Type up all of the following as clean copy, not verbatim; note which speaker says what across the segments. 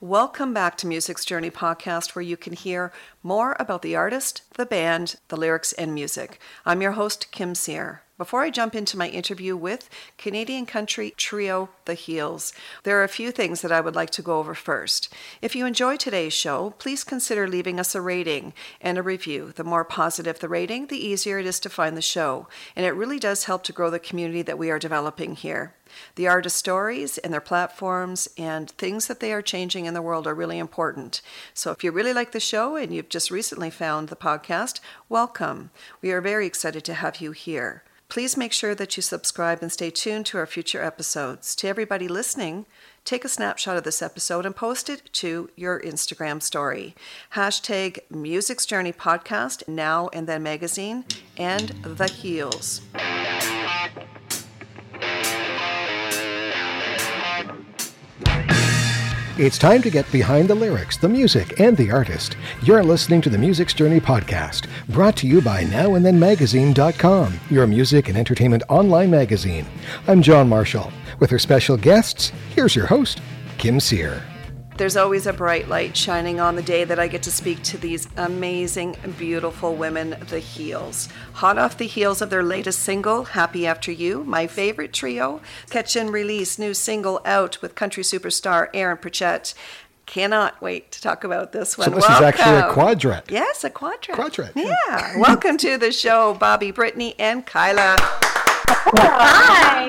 Speaker 1: Welcome back to Music's Journey podcast, where you can hear more about the artist, the band, the lyrics, and music. I'm your host, Kim Sear. Before I jump into my interview with Canadian country trio The Heels, there are a few things that I would like to go over first. If you enjoy today's show, please consider leaving us a rating and a review. The more positive the rating, the easier it is to find the show, and it really does help to grow the community that we are developing here. The artist stories and their platforms and things that they are changing in the world are really important. So if you really like the show and you've just recently found the podcast, welcome. We are very excited to have you here. Please make sure that you subscribe and stay tuned to our future episodes. To everybody listening, take a snapshot of this episode and post it to your Instagram story. Hashtag Music's Journey Podcast, Now and Then Magazine, and The Heels.
Speaker 2: It's time to get behind the lyrics, the music, and the artist. You're listening to the Music's Journey podcast, brought to you by NowAndThenMagazine.com, your music and entertainment online magazine. I'm John Marshall. With her special guests, here's your host, Kim Sear.
Speaker 1: There's always a bright light shining on the day that I get to speak to these amazing, beautiful women, The Heels. Hot off the heels of their latest single, Happy After You, my favorite trio. Catch and release new single out with country superstar Aaron Pritchett. Cannot wait to talk about this one.
Speaker 2: So this is actually a quadret.
Speaker 1: Yes, a quadret.
Speaker 2: Quadret.
Speaker 1: Yeah. Welcome to the show, Bobby, Brittany, and Kyla.
Speaker 3: Hi.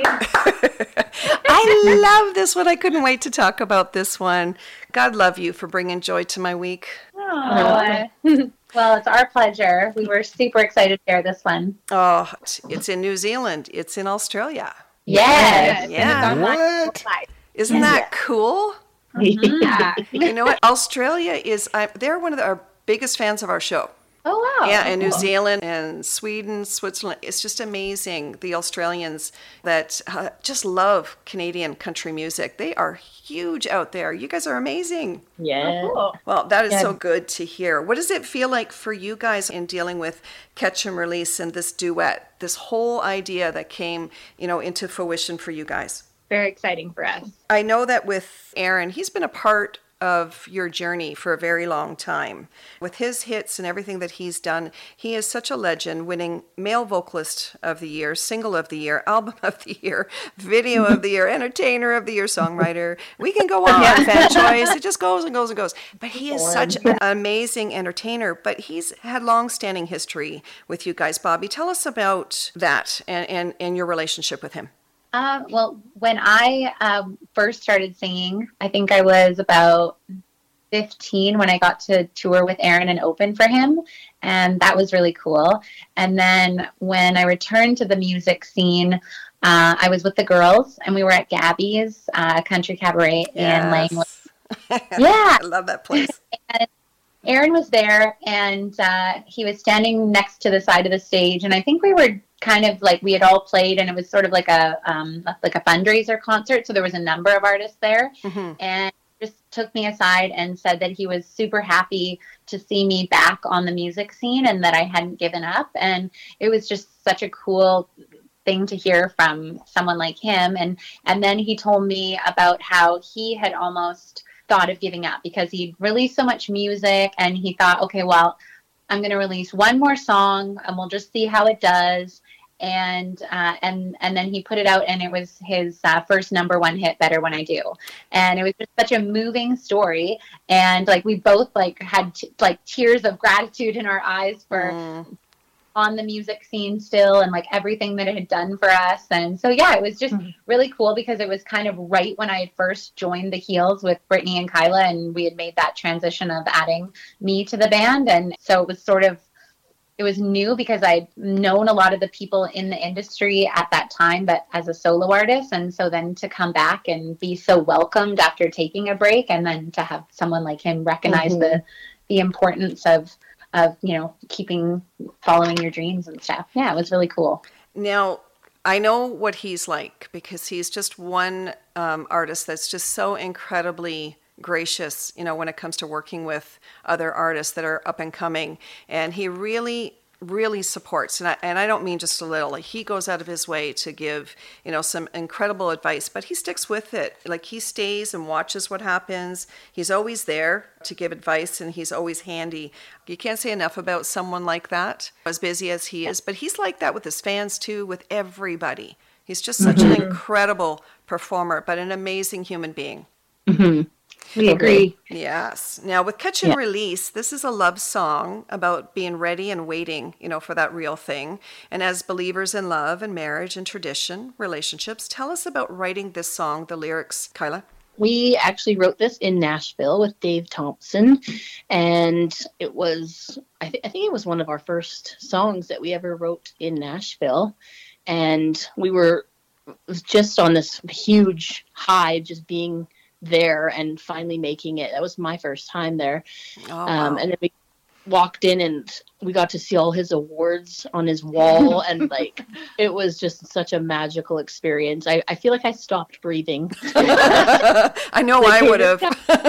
Speaker 1: I love this one. I couldn't wait to talk about this one. God love you for bringing joy to my week.
Speaker 3: Oh. Well, it's our pleasure. We were super excited to share this one.
Speaker 1: Oh, it's in New Zealand. It's in Australia.
Speaker 3: Yes.
Speaker 1: Yeah.
Speaker 2: What?
Speaker 1: Isn't that cool?
Speaker 3: Yeah.
Speaker 1: You know what? Australia they're one of our biggest fans of our show.
Speaker 3: Oh, wow.
Speaker 1: Yeah, and New Zealand and Sweden, Switzerland. It's just amazing. The Australians that just love Canadian country music. They are huge out there. You guys are amazing.
Speaker 3: Yeah. Oh, cool.
Speaker 1: Well, that is so good to hear. What does it feel like for you guys in dealing with Catch and Release and this duet, this whole idea that came, into fruition for you guys?
Speaker 3: Very exciting for us.
Speaker 1: I know that with Aaron, he's been a part of your journey for a very long time. With his hits and everything that he's done, he is such a legend, winning Male Vocalist of the Year, Single of the Year, Album of the Year, Video of the Year, Entertainer of the Year, Songwriter. We can go on, Fan Choice. It just goes and goes and goes. But he is such an amazing entertainer, but he's had long-standing history with you guys. Bobby, tell us about that and your relationship with him.
Speaker 3: Well, when I first started singing, I think I was about 15 when I got to tour with Aaron and open for him, and that was really cool. And then when I returned to the music scene, I was with the girls, and we were at Gabby's Country Cabaret in Langwood. Yeah.
Speaker 1: I love that place.
Speaker 3: And Aaron was there, and he was standing next to the side of the stage, and I think we were kind of like we had all played, and it was sort of like a fundraiser concert, so there was a number of artists there. And just took me aside and said that he was super happy to see me back on the music scene and that I hadn't given up. And it was just such a cool thing to hear from someone like him. And then he told me about how he had almost thought of giving up because he'd released so much music, and he thought, okay, well, I'm going to release one more song and we'll just see how it does. And then he put it out, and it was his first number one hit, Better When I Do. And it was just such a moving story. And we both had tears of gratitude in our eyes for on the music scene still, and everything that it had done for us. And so, yeah, it was just really cool because it was kind of right when I had first joined the Heels with Brittany and Kyla, and we had made that transition of adding me to the band. And so it was it was new because I'd known a lot of the people in the industry at that time, but as a solo artist. And so then to come back and be so welcomed after taking a break, and then to have someone like him recognize the importance of following your dreams and stuff. Yeah, it was really cool.
Speaker 1: Now, I know what he's like because he's just one artist that's just so incredibly gracious, when it comes to working with other artists that are up and coming. And he really really supports, and I don't mean just a little, like he goes out of his way to give, some incredible advice, but he sticks with it. Like he stays and watches what happens. He's always there to give advice, and he's always handy. You can't say enough about someone like that, as busy as he is, but he's like that with his fans too, with everybody. He's just such an incredible performer, but an amazing human being.
Speaker 4: We agree.
Speaker 1: Yes. Now with Catch and Release, this is a love song about being ready and waiting, for that real thing. And as believers in love and marriage and tradition, relationships, tell us about writing this song, the lyrics, Kyla.
Speaker 4: We actually wrote this in Nashville with Dave Thompson, and it was, I think it was one of our first songs that we ever wrote in Nashville. And we were just on this huge high, just being there and finally making it. That was my first time there.
Speaker 1: Wow.
Speaker 4: And then we walked in and we got to see all his awards on his wall, and it was just such a magical experience. I feel like I stopped breathing.
Speaker 1: I know I would have.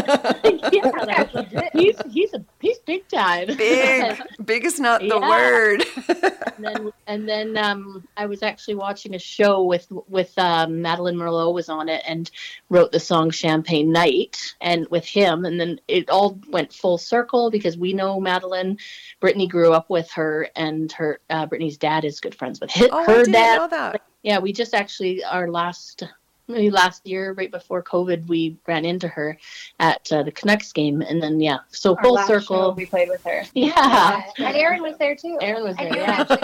Speaker 4: He's big time.
Speaker 1: Big is not the word.
Speaker 4: and then I was actually watching a show with Madeline Merlot was on it and wrote the song Champagne Night and with him, and then it all went full circle because we know Madeline. Brittany grew up with her, and her Brittany's dad is good friends with her
Speaker 1: I didn't
Speaker 4: dad.
Speaker 1: know that.
Speaker 4: Yeah, we just actually maybe last year, right before COVID, we ran into her at the Canucks game, and then so
Speaker 3: Our
Speaker 4: full
Speaker 3: last
Speaker 4: circle.
Speaker 3: show, we played with her.
Speaker 4: Yeah,
Speaker 3: and Aaron was there too.
Speaker 4: Aaron was there.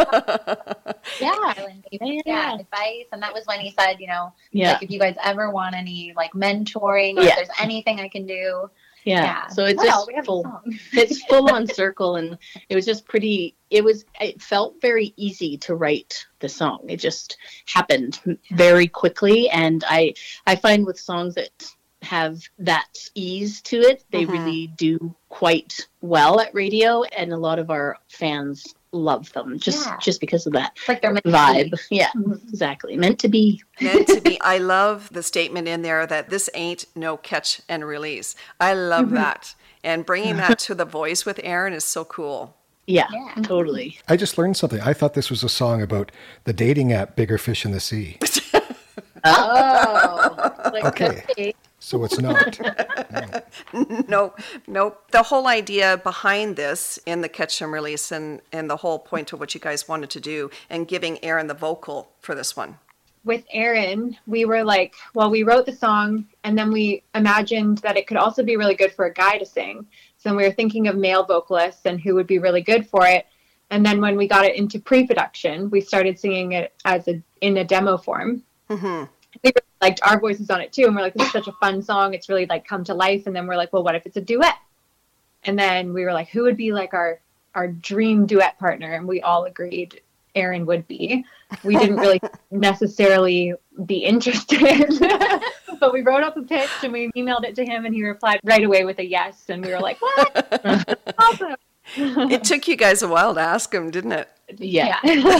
Speaker 3: Yeah, advice, and that was when he said,
Speaker 4: Yeah.
Speaker 3: like if you guys ever want any mentoring, or if there's anything I can do.
Speaker 4: Yeah. So it's just it's full on circle, and it was just pretty. It felt very easy to write the song. It just happened very quickly, and I find with songs that have that ease to it, they really do quite well at radio, and a lot of our fans love them just because of that
Speaker 3: like they're meant
Speaker 4: vibe.
Speaker 3: To be.
Speaker 4: Yeah, exactly. Meant to be.
Speaker 1: Meant to be. I love the statement in there that this ain't no catch and release. I love that. And bringing that to the voice with Aaron is so cool.
Speaker 4: Yeah, totally.
Speaker 2: I just learned something. I thought this was a song about the dating app Bigger Fish in the Sea.
Speaker 4: Okay.
Speaker 2: So it's not.
Speaker 1: No. The whole idea behind this in the Catch and Release and the whole point of what you guys wanted to do and giving Aaron the vocal for this one.
Speaker 5: With Aaron, we were like, we wrote the song and then we imagined that it could also be really good for a guy to sing. So we were thinking of male vocalists and who would be really good for it. And then when we got it into pre-production, we started singing it in a demo form.
Speaker 1: Mm-hmm.
Speaker 5: We really liked our voices on it too, and we're like, this is such a fun song. It's really come to life. And then we're like, well, what if it's a duet? And then we were like, who would be our dream duet partner? And we all agreed Aaron would be. We didn't really necessarily be interested, but we wrote up a pitch and we emailed it to him, and he replied right away with a yes. And we were like, what? Awesome.
Speaker 1: It took you guys a while to ask him, didn't it?
Speaker 4: Yeah.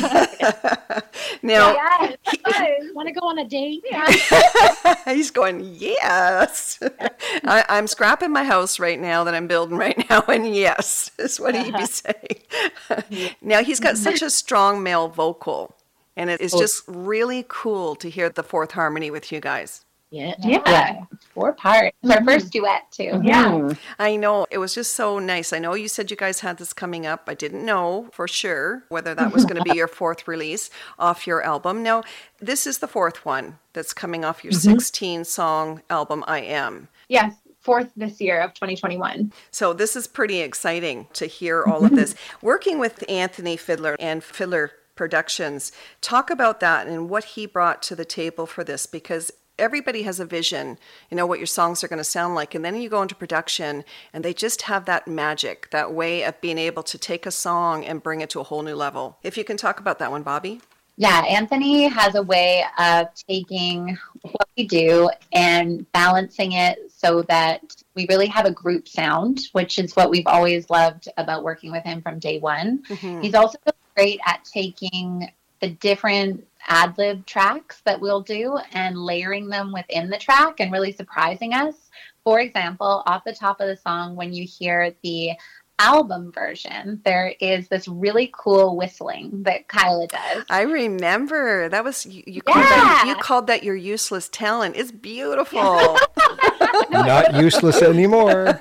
Speaker 1: Now,
Speaker 4: Want to go on a date?
Speaker 1: he's going, yes. I'm scrapping my house right now that I'm building right now, and yes, is what he'd be saying. Now, he's got such a strong male vocal, and it is just really cool to hear the fourth harmony with you guys.
Speaker 3: Yeah. 4 parts. It's our first duet too.
Speaker 5: Yeah.
Speaker 1: I know. It was just so nice. I know you said you guys had this coming up. I didn't know for sure whether that was going to be your 4th release off your album. Now, this is the 4th one that's coming off your 16-song album, I Am.
Speaker 5: Yes. 4th this year of 2021.
Speaker 1: So this is pretty exciting to hear all of this. Working with Anthony Fiddler and Fiddler Productions, talk about that and what he brought to the table for this, because everybody has a vision, what your songs are going to sound like. And then you go into production and they just have that magic, that way of being able to take a song and bring it to a whole new level. If you can talk about that one, Bobby.
Speaker 3: Yeah, Anthony has a way of taking what we do and balancing it so that we really have a group sound, which is what we've always loved about working with him from day one. Mm-hmm. He's also great at taking the different ad-lib tracks that we'll do and layering them within the track and really surprising us. For example, off the top of the song, when you hear the album version, there is this really cool whistling that Kyla does.
Speaker 1: I remember that was you called that your useless talent. It's beautiful.
Speaker 2: Not useless anymore.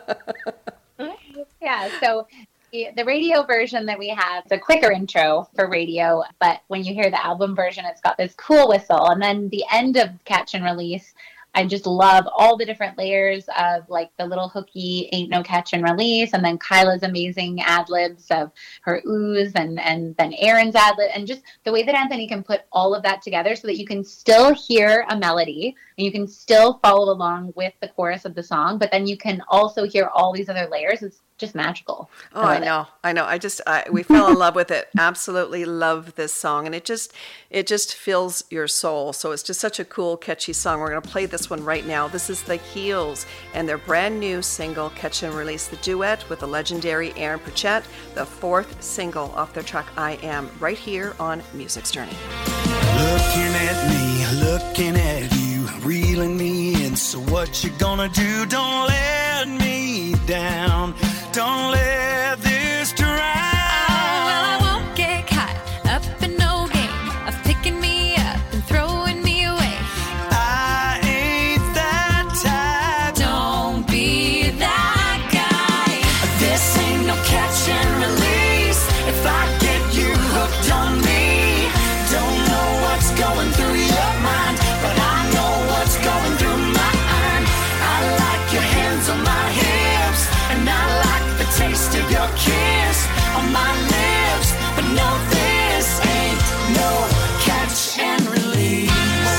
Speaker 3: Yeah, so the radio version that we have, it's a quicker intro for radio, but when you hear the album version, it's got this cool whistle. And then the end of Catch and Release, I just love all the different layers of like the little hooky Ain't No Catch and Release, and then Kyla's amazing ad-libs of her oohs, and then Aaron's ad-lib, and just the way that Anthony can put all of that together so that you can still hear a melody and you can still follow along with the chorus of the song, but then you can also hear all these other layers. It's just magical.
Speaker 1: Oh, I know. We fell in love with it. Absolutely love this song. And it just fills your soul. So it's just such a cool, catchy song. We're going to play this one right now. This is The Heels and their brand new single, Catch and Release, the duet with the legendary Aaron Pritchett, the 4th single off their track, I Am, right here on Music's Journey.
Speaker 6: Looking at me, looking at you, reeling me in. So what you gonna do? Don't let me down. Don't let this drown.
Speaker 7: Oh, well, I won't get caught up in no game of picking me up and throwing me away.
Speaker 6: I ain't that type.
Speaker 7: Don't be that guy.
Speaker 6: This ain't no catch and release. If I get you hooked on me, don't know what's going through your mind, but I know what's going through mine. I like your hands on my hips, and I like the taste of your kiss on my lips, but no, this ain't no catch and release.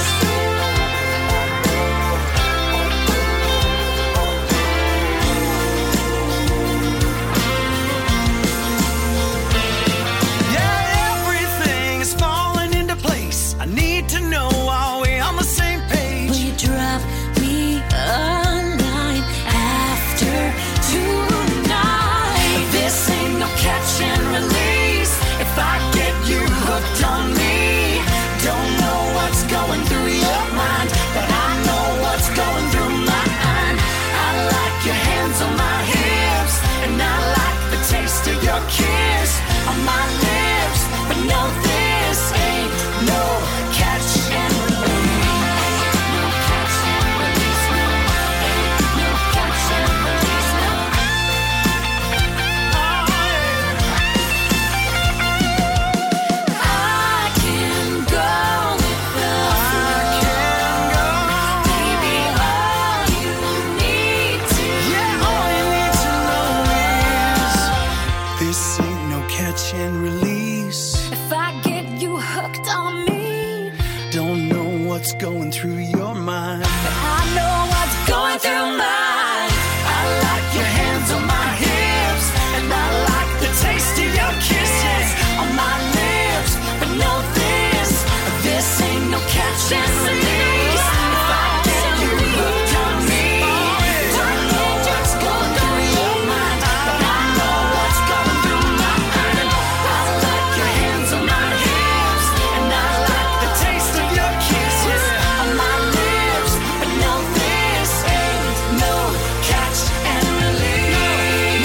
Speaker 6: Yeah, everything is falling into place. I need to know, are we on the same page?
Speaker 7: Will you drop me a line after tonight?
Speaker 6: This ain't no catch and release. If I get you hooked on me, don't know what's going through your mind, but I know what's going through mine. I like your hands on my hips, and I like the taste of your kiss on my lips, but no, this ain't no catch and release. No catch and release, no. Ain't no catch and release, no.
Speaker 7: I can go with the flow. Baby, all you need to
Speaker 6: This ain't no catch and release.
Speaker 7: if I get you hooked on me,
Speaker 6: Don't know what's going through your mind.
Speaker 7: I know what's going through mine.
Speaker 6: I like your hands on my hips, and I like the taste of your kisses on my lips. But no, this ain't no catch and release. If I get you hooked on me, don't know what's going through your mind, but I know what's going through mine. I like your hands on my hips, and I like the taste of your kisses on my lips. But no, this ain't no catch and release.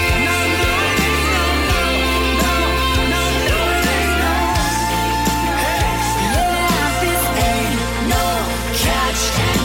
Speaker 7: Yeah, this ain't
Speaker 6: No catch and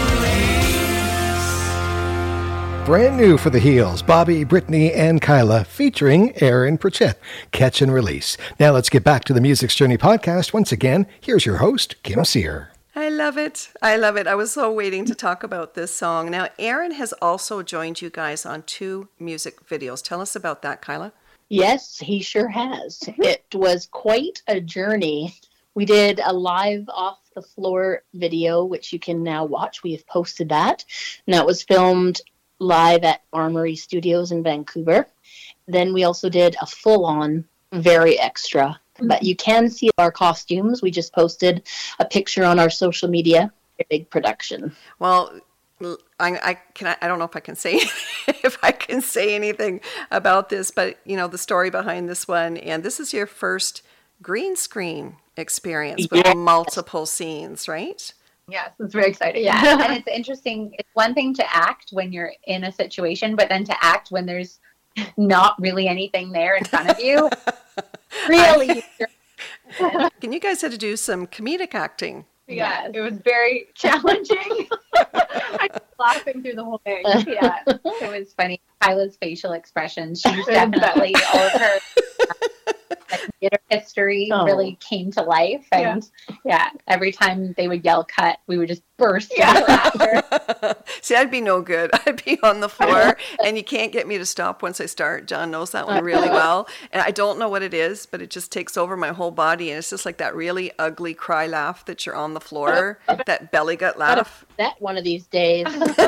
Speaker 6: release.
Speaker 2: Brand new for the Heels, Bobby, Brittany, and Kyla, featuring Aaron Pritchett, Catch and Release. Now let's get back to the Music's Journey podcast. Once again, here's your host, Kim Sear.
Speaker 1: I love it. I love it. I was so waiting to talk about this song. Now, Aaron has also joined you guys on 2 music videos. Tell us about that, Kyla.
Speaker 4: Yes, he sure has. It was quite a journey. We did a live off the floor video, which you can now watch. We have posted that. And that was filmed live at Armory Studios in Vancouver. Then we also did a full-on, very extra. But you can see our costumes. We just posted a picture on our social media. A big production.
Speaker 1: Well, I don't know if I can say anything about this, but you know the story behind this one, and this is your first green screen experience with multiple scenes, right?
Speaker 5: Yes, it's very exciting.
Speaker 3: Yeah, and it's interesting. It's one thing to act when you're in a situation, but then to act when there's not really anything there in front of you. Really.
Speaker 1: Can you guys have to do some comedic acting?
Speaker 5: Yeah, it was very challenging. I was laughing through the whole thing.
Speaker 3: Yeah, it was funny. Kyla's facial expressions, she's definitely, all of her theater history really came to life. And yeah, every time they would yell cut, we would just burst into laughter.
Speaker 1: See, I'd be no good. I'd be on the floor, and you can't get me to stop once I start. John knows that one really well. And I don't know what it is, but it just takes over my whole body. And it's just like that really ugly cry laugh that you're on the floor, that belly gut laugh.
Speaker 4: That one of these days.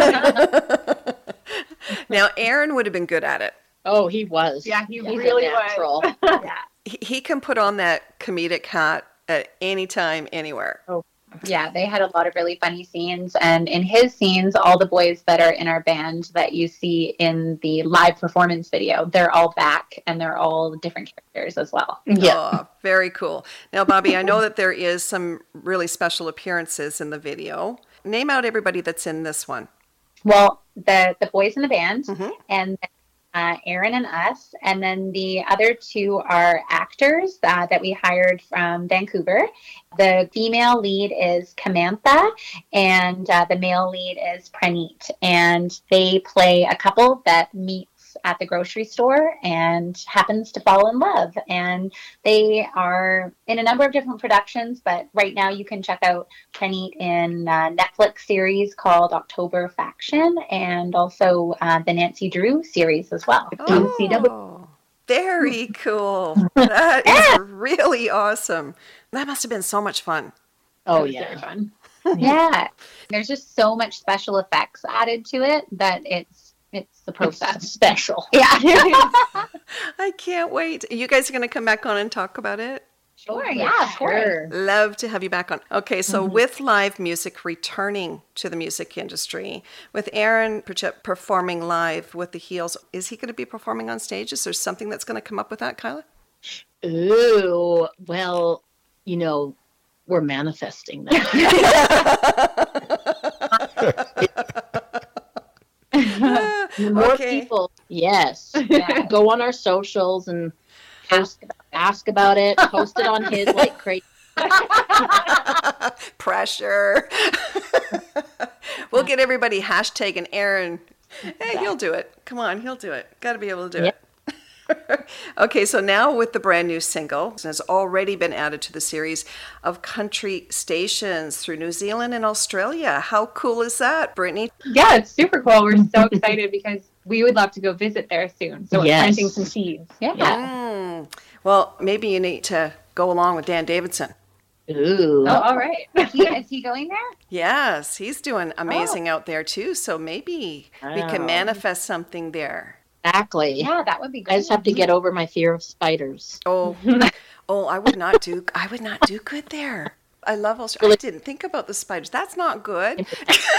Speaker 1: Now, Aaron would have been good at it.
Speaker 4: Oh, he was.
Speaker 5: Yeah, he
Speaker 4: He's
Speaker 5: really
Speaker 4: a natural.
Speaker 5: was.
Speaker 3: Yeah.
Speaker 1: He can put on that comedic hat at any time, anywhere.
Speaker 3: Yeah, they had a lot of really funny scenes. And in his scenes, all the boys that are in our band that you see in the live performance video, they're all back and they're all different characters as well.
Speaker 4: Yeah.
Speaker 1: Oh, very cool. Now, Bobby, I know that there is some really special appearances in the video. Name out everybody that's in this one.
Speaker 3: Well, the boys in the band and Aaron and us, and then the other two are actors that we hired from Vancouver. The female lead is Kamantha, and the male lead is Praneet. And they play a couple that meets at the grocery store and happens to fall in love. And they are in a number of different productions, but right now you can check out Praneet in a Netflix series called October Faction, and also the Nancy Drew series as well.
Speaker 1: Oh, very cool. That is really awesome. That must have been so much fun.
Speaker 4: Oh,
Speaker 5: Very
Speaker 4: yeah.
Speaker 5: fun.
Speaker 3: Yeah. There's just so much special effects added to it that it's the process.
Speaker 4: Special.
Speaker 3: Yeah.
Speaker 1: I can't wait. You guys are going to come back on and talk about it?
Speaker 3: Sure, yeah, of course.
Speaker 1: Love to have you back on. Okay, so with live music returning to the music industry, with Aaron Pritchett performing live with the Heels, is he going to be performing on stage? Is there something that's going to come up with that, Kyla?
Speaker 4: Ooh, well, we're manifesting that. More people, yes. Yeah. Go on our socials and ask about it. Post it on his like crazy.
Speaker 1: Pressure. We'll get everybody hashtagging Aaron. Hey, he'll do it. Come on, he'll do it. Got to be able to do it. Okay, so now with the brand new single, it has already been added to the series of country stations through New Zealand and Australia. How cool is that, Brittany?
Speaker 5: Yeah, it's super cool. We're so excited because we would love to go visit there soon. So we're planting some seeds.
Speaker 3: Yeah.
Speaker 1: Well, maybe you need to go along with Dan Davidson.
Speaker 4: Ooh.
Speaker 5: Oh, all right.
Speaker 3: Is he going there?
Speaker 1: Yes, he's doing amazing out there too. So maybe we can manifest something there.
Speaker 4: Exactly.
Speaker 3: Yeah, that would be great.
Speaker 4: I just have to get over my fear of spiders.
Speaker 1: Oh, I would not do good there. I love Australia. I didn't think about the spiders. That's not good.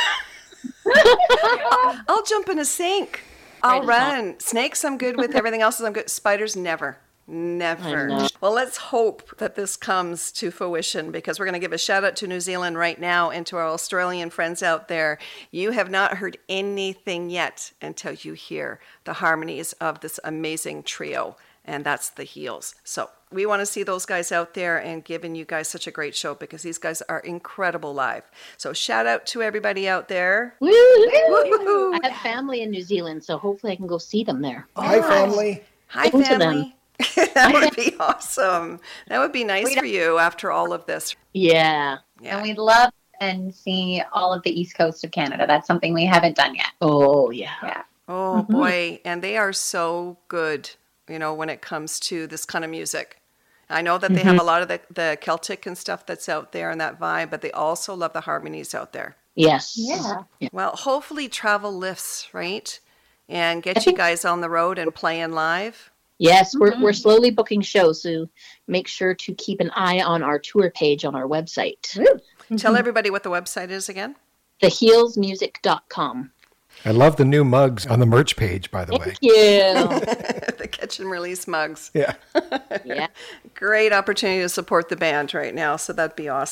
Speaker 1: I'll jump in a sink. I'll run. Snakes, I'm good with. Everything else is I'm good. Spiders, never. Never. Well, let's hope that this comes to fruition, because we're going to give a shout out to New Zealand right now and to our Australian friends out there. You have not heard anything yet until you hear the harmonies of this amazing trio, and that's the Heels. So we want to see those guys out there and giving you guys such a great show, because these guys are incredible live. So shout out to everybody out there.
Speaker 4: Woo! I have family in New Zealand, so hopefully I can go see them there.
Speaker 2: Hi, family.
Speaker 1: Hi,
Speaker 4: Listen to
Speaker 1: family. That would be awesome. That would be nice for you after all of this.
Speaker 4: Yeah.
Speaker 3: And we'd love and see all of the East Coast of Canada. That's something we haven't done yet.
Speaker 4: Oh, yeah.
Speaker 3: Yeah.
Speaker 1: Oh, boy. And they are so good, when it comes to this kind of music. I know that they have a lot of the Celtic and stuff that's out there and that vibe, but they also love the harmonies out there.
Speaker 4: Yes.
Speaker 3: Yeah.
Speaker 1: Well, hopefully travel lifts, right? And get you guys on the road and playing live.
Speaker 4: Yes, we're slowly booking shows, so make sure to keep an eye on our tour page on our website.
Speaker 1: Tell everybody what the website is again.
Speaker 4: theheelsmusic.com.
Speaker 2: I love the new mugs on the merch page, by the way.
Speaker 4: Thank you.
Speaker 1: The catch and release mugs.
Speaker 2: Yeah.
Speaker 4: Yeah.
Speaker 1: Great opportunity to support the band right now, so that'd be awesome.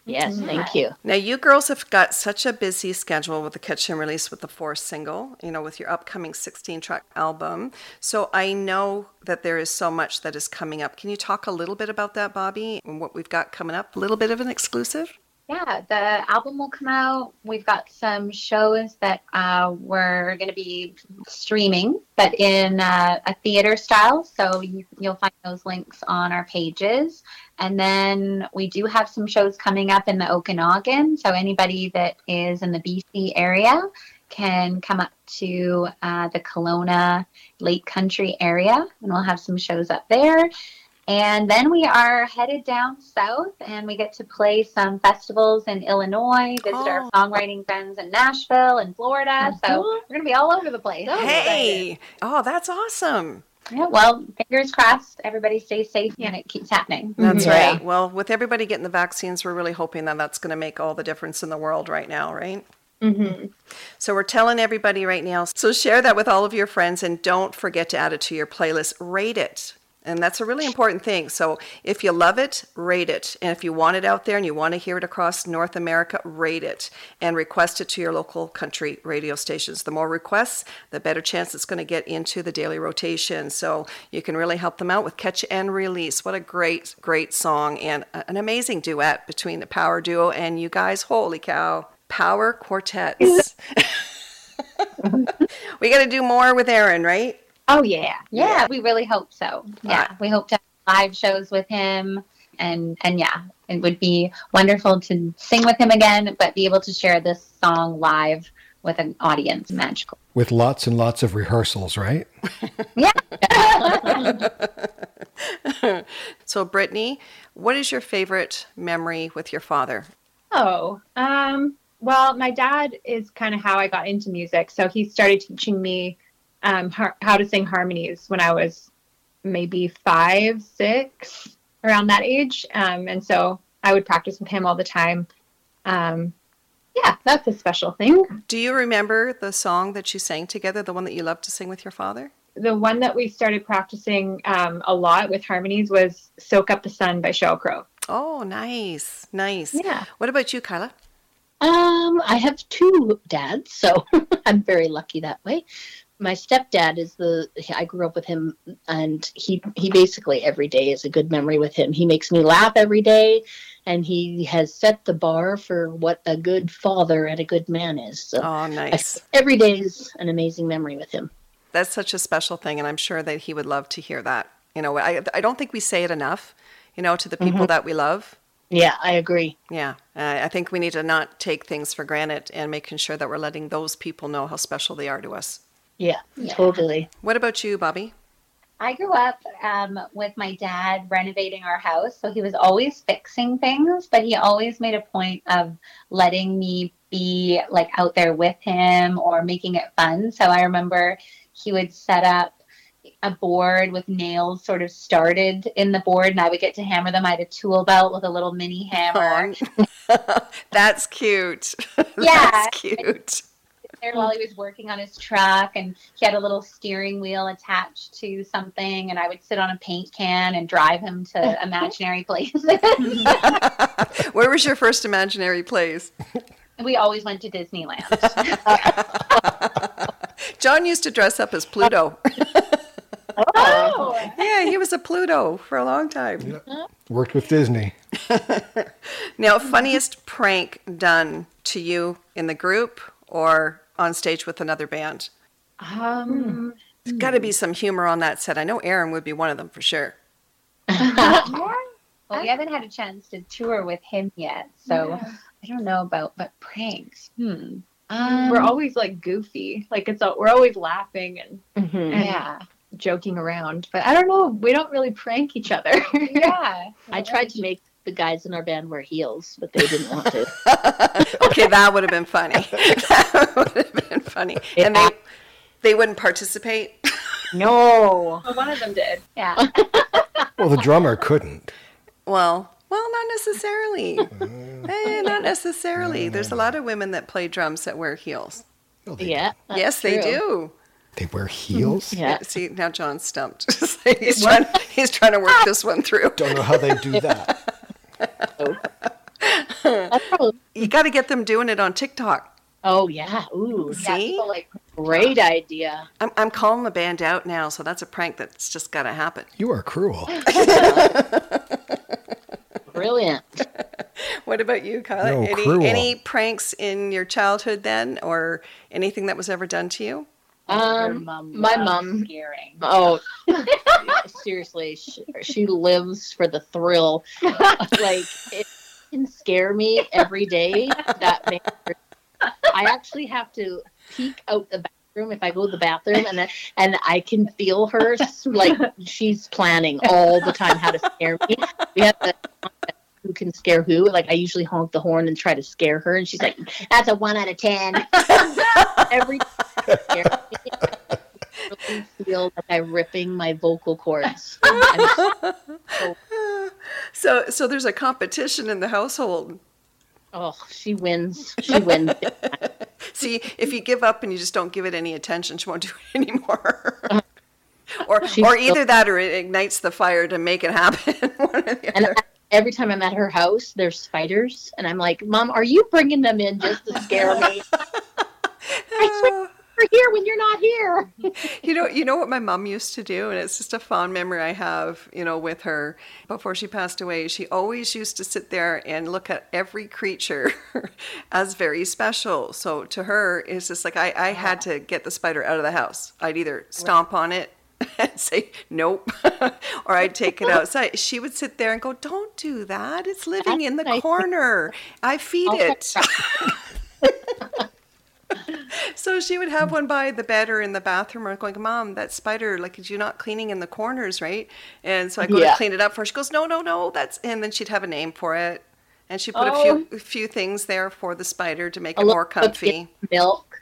Speaker 4: Yes, thank you.
Speaker 1: Now, you girls have got such a busy schedule with the Catch and Release with the 4th single, with your upcoming 16-track album. So I know that there is so much that is coming up. Can you talk a little bit about that, Bobby, and what we've got coming up? A little bit of an exclusive?
Speaker 3: Yeah, the album will come out. We've got some shows that we're going to be streaming, but in a theater style. So you'll find those links on our pages. And then we do have some shows coming up in the Okanagan. So anybody that is in the BC area can come up to the Kelowna Lake Country area, and we'll have some shows up there. And then we are headed down south, and we get to play some festivals in Illinois, visit our songwriting friends in Nashville and Florida. So we're going to be all over the place.
Speaker 1: Hey! Oh, that's awesome.
Speaker 3: Yeah, well, fingers crossed, everybody stays safe and it keeps happening.
Speaker 1: That's right. Well, with everybody getting the vaccines, we're really hoping that that's going to make all the difference in the world right now, right?
Speaker 5: Mm-hmm.
Speaker 1: So we're telling everybody right now. So share that with all of your friends, and don't forget to add it to your playlist. Rate it. And that's a really important thing. So if you love it, rate it. And if you want it out there and you want to hear it across North America, rate it and request it to your local country radio stations. The more requests, the better chance it's going to get into the daily rotation. So you can really help them out with Catch and Release. What a great, great song, and an amazing duet between the power duo and you guys. Holy cow. Power quartets. We got to do more with Aaron, right?
Speaker 3: Oh, yeah. Yeah, we really hope so. Yeah, we hope to have live shows with him. And yeah, it would be wonderful to sing with him again, but be able to share this song live with an audience. Magical.
Speaker 2: With lots and lots of rehearsals, right?
Speaker 3: Yeah.
Speaker 1: So, Brittany, what is your favorite memory with your father?
Speaker 5: Oh, well, my dad is kind of how I got into music. So he started teaching me how to sing harmonies when I was maybe 5, 6, around that age. And so I would practice with him all the time. Yeah, that's a special thing.
Speaker 1: Do you remember the song that you sang together, the one that you loved to sing with your father?
Speaker 5: The one that we started practicing a lot with harmonies was Soak Up the Sun by Sheryl Crow.
Speaker 1: Oh, nice. Nice.
Speaker 5: Yeah.
Speaker 1: What about you, Kyla?
Speaker 4: I have 2 dads, so I'm very lucky that way. My stepdad I grew up with him, and he basically every day is a good memory with him. He makes me laugh every day, and he has set the bar for what a good father and a good man is. So
Speaker 1: nice.
Speaker 4: Every day is an amazing memory with him.
Speaker 1: That's such a special thing, and I'm sure that he would love to hear that. I don't think we say it enough, to the people that we love.
Speaker 4: Yeah, I agree.
Speaker 1: Yeah, I think we need to not take things for granted and making sure that we're letting those people know how special they are to us.
Speaker 4: Yeah, totally.
Speaker 1: What about you, Bobby?
Speaker 3: I grew up with my dad renovating our house. So he was always fixing things, but he always made a point of letting me be like out there with him or making it fun. So I remember he would set up a board with nails sort of started in the board, and I would get to hammer them. I had a tool belt with a little mini hammer.
Speaker 1: That's cute.
Speaker 3: Yeah.
Speaker 1: That's cute.
Speaker 3: There while he was working on his truck, and he had a little steering wheel attached to something, and I would sit on a paint can and drive him to imaginary places.
Speaker 1: Where was your first imaginary place?
Speaker 3: We always went to Disneyland.
Speaker 1: John used to dress up as Pluto.
Speaker 3: Oh!
Speaker 1: Yeah, he was a Pluto for a long time.
Speaker 2: Yep. Worked with Disney.
Speaker 1: Now, funniest prank done to you in the group or on stage with another band? There's got to be some humor on that set. I know Aaron would be one of them for sure.
Speaker 3: Well, we haven't had a chance to tour with him yet, so I don't know but pranks.
Speaker 5: We're always like goofy, like we're always laughing and joking around. But I don't know, we don't really prank each other.
Speaker 3: Yeah,
Speaker 4: I tried to make the guys in our band wear heels, but they didn't want to.
Speaker 1: Okay, that would have been funny. That would have been funny.
Speaker 4: Yeah.
Speaker 1: And they wouldn't participate?
Speaker 4: No.
Speaker 5: Well, one of them did.
Speaker 3: Yeah.
Speaker 2: Well, the drummer couldn't.
Speaker 1: Well, not necessarily. Not necessarily. There's a lot of women that play drums that wear heels.
Speaker 2: Well,
Speaker 4: Yeah. that's
Speaker 1: Yes, they
Speaker 4: true.
Speaker 1: do.
Speaker 2: They wear heels?
Speaker 4: Yeah.
Speaker 1: See, now John's stumped. He's trying to work this one through.
Speaker 2: Don't know how they do that.
Speaker 4: That's probably.
Speaker 1: You got to get them doing it on TikTok.
Speaker 4: Oh yeah. Ooh.
Speaker 1: See?
Speaker 3: Yeah, people like
Speaker 4: Great idea.
Speaker 1: I'm calling the band out now, so that's a prank that's just got to happen.
Speaker 2: You are cruel.
Speaker 4: Brilliant.
Speaker 1: What about you, Kyle?
Speaker 2: No, cruel.
Speaker 1: Any pranks in your childhood then, or anything that was ever done to you?
Speaker 3: my
Speaker 4: My mom.
Speaker 3: scaring.
Speaker 4: Oh, seriously, she lives for the thrill. Like, it can scare me every day. I actually have to peek out the bathroom if I go to the bathroom, and I can feel her like she's planning all the time how to scare me. We have the who can scare who. Like, I usually honk the horn and try to scare her, and she's like, "That's a 1 out of 10." Every time she scares me, I really feel like I'm ripping my vocal cords.
Speaker 1: So there's a competition in the household.
Speaker 4: Oh, she wins. She wins.
Speaker 1: See, if you give up and you just don't give it any attention, she won't do it anymore. or either that or it ignites the fire to make it happen. One or the
Speaker 4: And
Speaker 1: other.
Speaker 4: every time I'm at her house, there's spiders, and I'm like, "Mom, are you bringing them in just to scare me? I swear you're here when you're not here."
Speaker 1: You know what my mom used to do, and it's just a fond memory I have, with her. Before she passed away, she always used to sit there and look at every creature as very special. So to her, it's just like I had to get the spider out of the house. I'd either stomp on it and say nope, or I'd take it outside. She would sit there and go, "Don't do that. It's living in the corner. I feed it." So she would have one by the bed or in the bathroom, or going, "Mom, that spider, like, you're not cleaning in the corners, right?" And so I go to clean it up for her. She goes, "No, that's," and then she'd have a name for it. And she put a few things there for the spider to make it more comfy.
Speaker 4: Milk.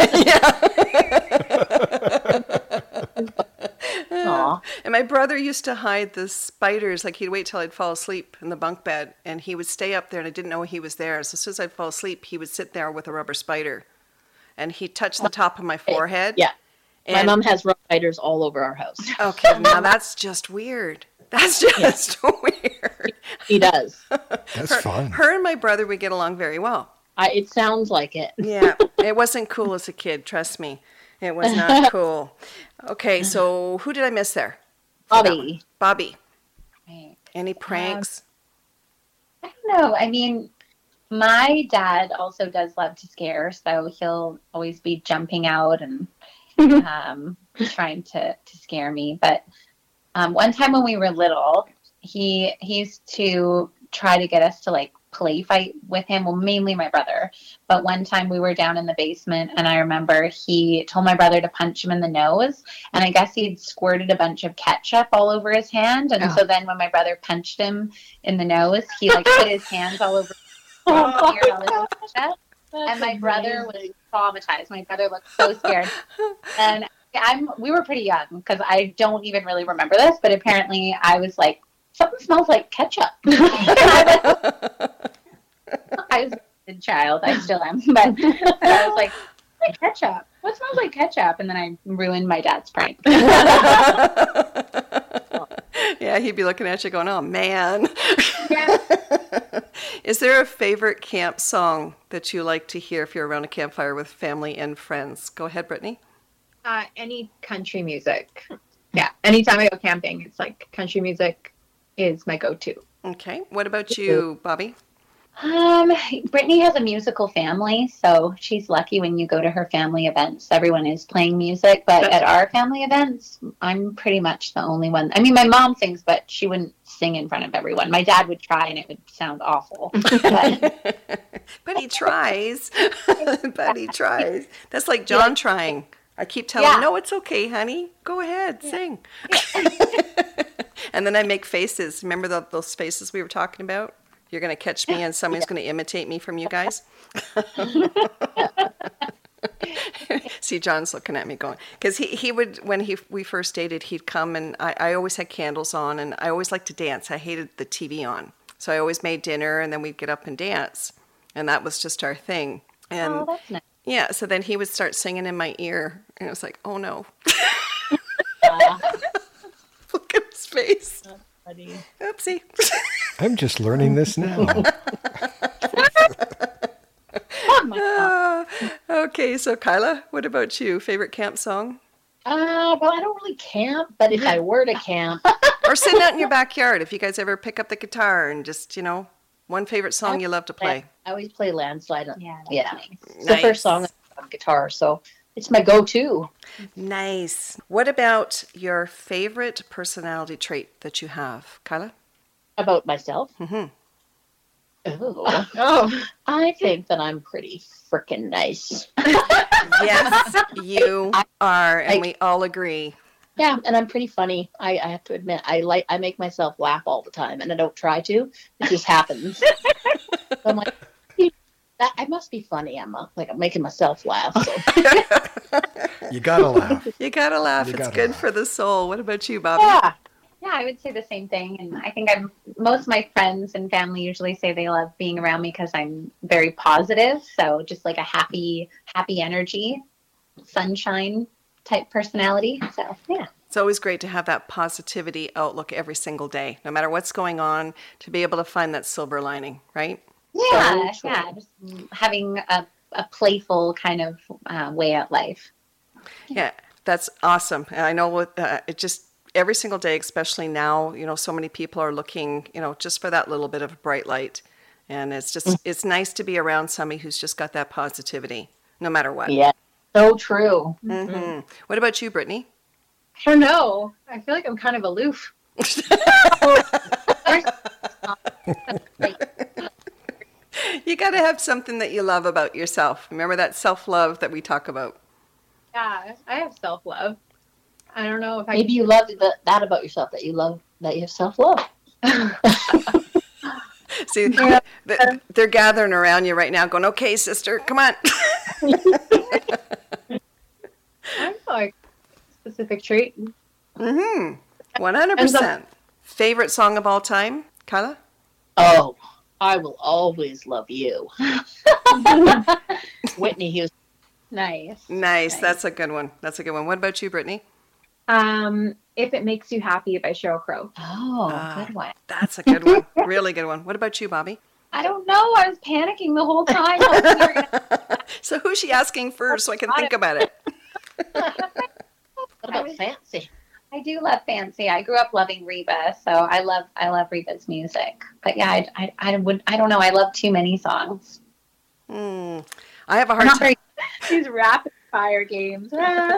Speaker 4: Aw.
Speaker 1: And my brother used to hide the spiders. Like, he'd wait till I'd fall asleep in the bunk bed, and he would stay up there, and I didn't know he was there. So as soon as I'd fall asleep, he would sit there with a rubber spider, and he'd touch the top of my forehead.
Speaker 4: Yeah. My
Speaker 1: And-
Speaker 4: mom has rough spiders all over our house.
Speaker 1: Okay, now that's just weird. That's just weird.
Speaker 4: He does.
Speaker 2: That's fun.
Speaker 1: Her and my brother would get along very well.
Speaker 4: It sounds like it.
Speaker 1: Yeah, it wasn't cool as a kid, trust me. It was not cool. Okay, so who did I miss there?
Speaker 4: Bobby.
Speaker 1: Bobby.
Speaker 3: Right.
Speaker 1: Any pranks?
Speaker 3: I don't know. I mean, my dad also does love to scare, so he'll always be jumping out and trying to scare me. But one time when we were little, he used to try to get us to like play fight with him. Well, mainly my brother. But one time we were down in the basement, and I remember he told my brother to punch him in the nose, and I guess he'd squirted a bunch of ketchup all over his hand. And so then when my brother punched him in the nose, he like put his hands all over ketchup. And my brother was traumatized. My brother looked so scared. And we were pretty young, because I don't even really remember this, but apparently I was like, "Something smells like ketchup." I was a child. I still am. But I was like, "Ketchup? What smells like ketchup?" And then I ruined my dad's prank.
Speaker 1: Yeah, he'd be looking at you going, "Oh, man."
Speaker 3: Yeah.
Speaker 1: Is there a favorite camp song that you like to hear if you're around a campfire with family and friends? Go ahead, Brittany.
Speaker 5: Any country music. Yeah. Anytime I go camping, it's like country music is my go-to.
Speaker 1: Okay. What about you, Bobby?
Speaker 3: Brittany has a musical family, so she's lucky when you go to her family events. Everyone is playing music, but at our family events, I'm pretty much the only one. I mean, my mom sings, but she wouldn't sing in front of everyone. My dad would try, and it would sound awful.
Speaker 1: But he tries. But he tries. That's like John trying. I keep telling him, "No, it's okay, honey. Go ahead, sing." And then I make faces. Remember those faces we were talking about? You're going to catch me, and somebody's going to imitate me from you guys. See, John's looking at me going, because he would, when we first dated, he'd come, and I always had candles on, and I always liked to dance. I hated the TV on. So I always made dinner, and then we'd get up and dance. And that was just our thing. And
Speaker 3: that's nice.
Speaker 1: yeah, so then he would start singing in my ear, and it was like, "Oh no." Look at his face. Oopsie.
Speaker 2: I'm just learning this now.
Speaker 1: Okay, so Kyla, what about you? Favorite camp song?
Speaker 4: Well, I don't really camp, but if I were to camp,
Speaker 1: Or sitting out in your backyard, if you guys ever pick up the guitar and just, one favorite song you love to play.
Speaker 4: I always play Landslide.
Speaker 3: Yeah.
Speaker 4: It's the first song on guitar, so it's my go-to.
Speaker 1: Nice. What about your favorite personality trait that you have, Kyla?
Speaker 4: About myself?
Speaker 1: Mm-hmm.
Speaker 4: Oh, I think that I'm pretty freaking nice.
Speaker 1: Yes, you are, and we all agree.
Speaker 4: Yeah, and I'm pretty funny. I have to admit, I make myself laugh all the time, and I don't try to. It just happens. So I'm like, I must be funny. I'm making myself laugh. So.
Speaker 2: You gotta laugh.
Speaker 1: You gotta laugh.
Speaker 2: You
Speaker 1: It's
Speaker 2: gotta
Speaker 1: good
Speaker 2: laugh.
Speaker 1: for the soul. What about you, Bobby?
Speaker 3: Yeah, I would say the same thing. And I think most of my friends and family usually say they love being around me because I'm very positive. So just like a happy energy, sunshine type personality. So yeah.
Speaker 1: It's always great to have that positivity outlook every single day, no matter what's going on, to be able to find that silver lining, right?
Speaker 3: Yeah,
Speaker 4: So
Speaker 3: yeah. Just having a playful kind of way at life.
Speaker 1: Yeah, that's awesome. And I know it just every single day, especially now, so many people are looking, just for that little bit of a bright light. And it's just, it's nice to be around somebody who's just got that positivity, no matter what.
Speaker 4: Yeah, so true.
Speaker 1: Mm-hmm. What about you, Brittany?
Speaker 5: I don't know. I feel like I'm kind of aloof.
Speaker 1: You got to have something that you love about yourself. Remember that self-love that we talk about.
Speaker 5: Yeah, I have self-love. I don't know if I
Speaker 4: Maybe you love that about yourself, that you have self-love.
Speaker 1: See, they're gathering around you right now going, okay, sister, come on.
Speaker 5: I don't know, like a specific trait.
Speaker 1: Mm-hmm. 100%. Favorite song of all time, Kyla?
Speaker 4: Oh, I will always love you. Whitney Houston.
Speaker 3: Nice.
Speaker 1: Nice. That's a good one. That's a good one. What about you, Brittany?
Speaker 5: If It Makes You Happy by Sheryl Crow.
Speaker 3: Oh, good one.
Speaker 1: That's a good one. Really good one. What about you, Bobby?
Speaker 3: I don't know. I was panicking the whole time.
Speaker 1: So who's she asking first so I can think about it?
Speaker 4: What about Fancy?
Speaker 3: I do love Fancy. I grew up loving Reba, so I love Reba's music. But yeah, I don't know. I love too many songs.
Speaker 1: I have a hard time.
Speaker 5: These rapid fire games.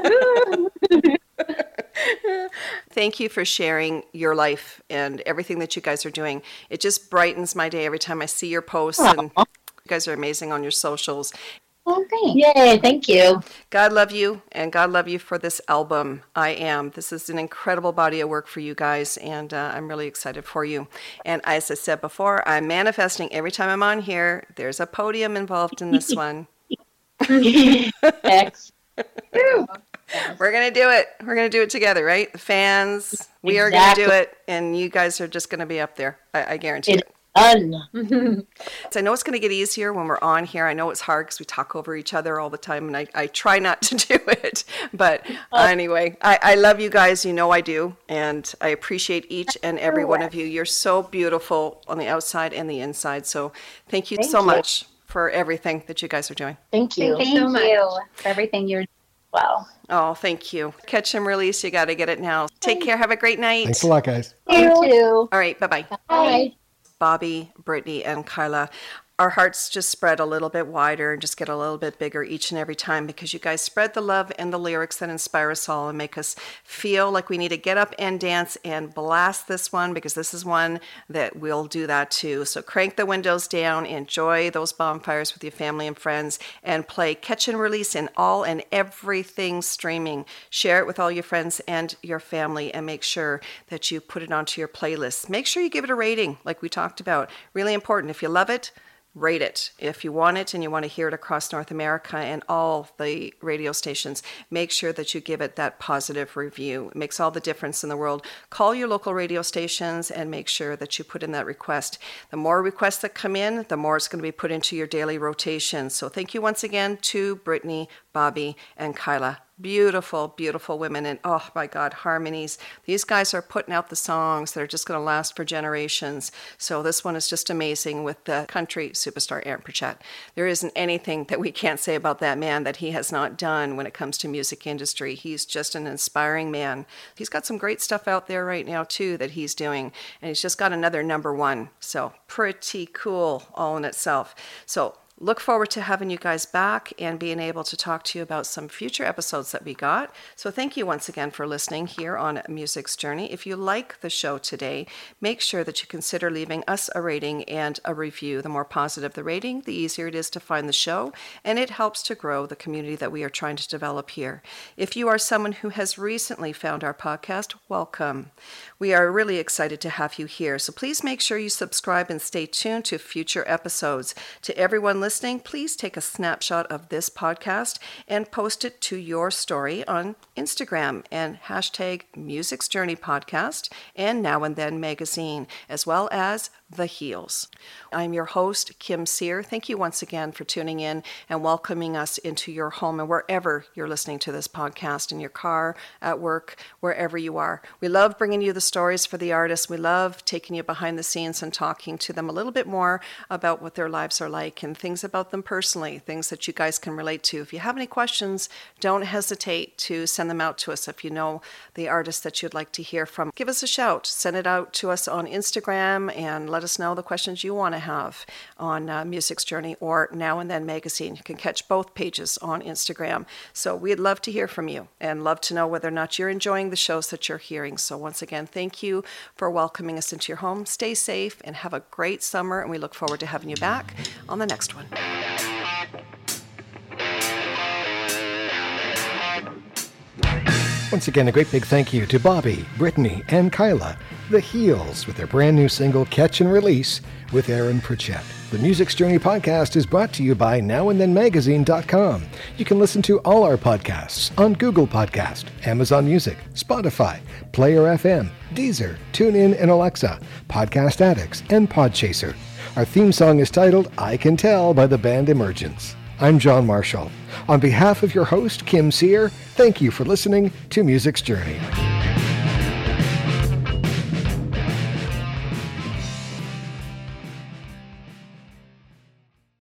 Speaker 1: Thank you for sharing your life and everything that you guys are doing. It just brightens my day every time I see your posts, and you guys are amazing on your socials.
Speaker 3: Well, thanks.
Speaker 4: Yay, thank you.
Speaker 1: God love you, and God love you for this album, I Am. This is an incredible body of work for you guys, and I'm really excited for you. And as I said before, I'm manifesting every time I'm on here. There's a podium involved in this one.
Speaker 4: X.
Speaker 1: We're going to do it. We're going to do it together, right? The fans, we are going to do it, and you guys are just going to be up there. I guarantee it.
Speaker 4: Done.
Speaker 1: So I know it's going to get easier when we're on here. I know it's hard because we talk over each other all the time, and I try not to do it. But anyway, I love you guys. You know I do. And I appreciate each and every one of you. You're so beautiful on the outside and the inside. So thank you so much for everything that you guys are doing.
Speaker 4: Thank you.
Speaker 3: Thank you for everything you're doing well.
Speaker 1: Oh, thank you. Catch and release. You got to get it now. Take care. Have a great night.
Speaker 2: Thanks a lot, guys.
Speaker 4: You too.
Speaker 1: All right. Bye-bye.
Speaker 4: Bye.
Speaker 1: Bobby, Brittany, and Kyla. Our hearts just spread a little bit wider and just get a little bit bigger each and every time because you guys spread the love and the lyrics that inspire us all and make us feel like we need to get up and dance and blast this one because this is one that will do that too. So crank the windows down, enjoy those bonfires with your family and friends, and play Catch and Release in all and everything streaming. Share it with all your friends and your family and make sure that you put it onto your playlist. Make sure you give it a rating like we talked about. Really important. If you love it, rate it. If you want it and you want to hear it across North America and all the radio stations, make sure that you give it that positive review. It makes all the difference in the world. Call your local radio stations and make sure that you put in that request. The more requests that come in, the more it's going to be put into your daily rotation. So thank you once again to Brittany, Bobby and Kyla. Beautiful, beautiful women, and oh my God, harmonies. These guys are putting out the songs that are just going to last for generations. So this one is just amazing with the country superstar Aaron Pritchett. There isn't anything that we can't say about that man that he has not done when it comes to music industry. He's just an inspiring man. He's got some great stuff out there right now too that he's doing, and he's just got another #1. So pretty cool all in itself. So look forward to having you guys back and being able to talk to you about some future episodes that we got. So thank you once again for listening here on Music's Journey. If you like the show today, make sure that you consider leaving us a rating and a review. The more positive the rating, the easier it is to find the show, and it helps to grow the community that we are trying to develop here. If you are someone who has recently found our podcast, welcome. We are really excited to have you here, so please make sure you subscribe and stay tuned to future episodes. To everyone listening, please take a snapshot of this podcast and post it to your story on Instagram and hashtag Music's Journey Podcast and Now and Then Magazine, as well as The Heels. I'm your host, Kim Sear. Thank you once again for tuning in and welcoming us into your home and wherever you're listening to this podcast, in your car, at work, wherever you are. We love bringing you the stories for the artists. We love taking you behind the scenes and talking to them a little bit more about what their lives are like and things about them personally, things that you guys can relate to. If you have any questions, don't hesitate to send them out to us. If you know the artist that you'd like to hear from, give us a shout. Send it out to us on Instagram and let us know the questions you want to have on Music's Journey or Now and Then Magazine. You can catch both pages on Instagram. So we'd love to hear from you and love to know whether or not you're enjoying the shows that you're hearing. So once again, thank you for welcoming us into your home. Stay safe and have a great summer, and we look forward to having you back on the next one.
Speaker 2: Once again, a great big thank you to Bobby, Brittany, and Kyla, The Heels, with their brand new single Catch and Release with Aaron Pritchett. The Music's Journey podcast is brought to you by NowAndThenMagazine.com. You can listen to all our podcasts on Google Podcast, Amazon Music, Spotify, Player FM, Deezer, TuneIn, and Alexa, Podcast Addicts, and Podchaser. Our theme song is titled I Can Tell by the band Emergence. I'm John Marshall. On behalf of your host, Kim Sear, thank you for listening to Music's Journey.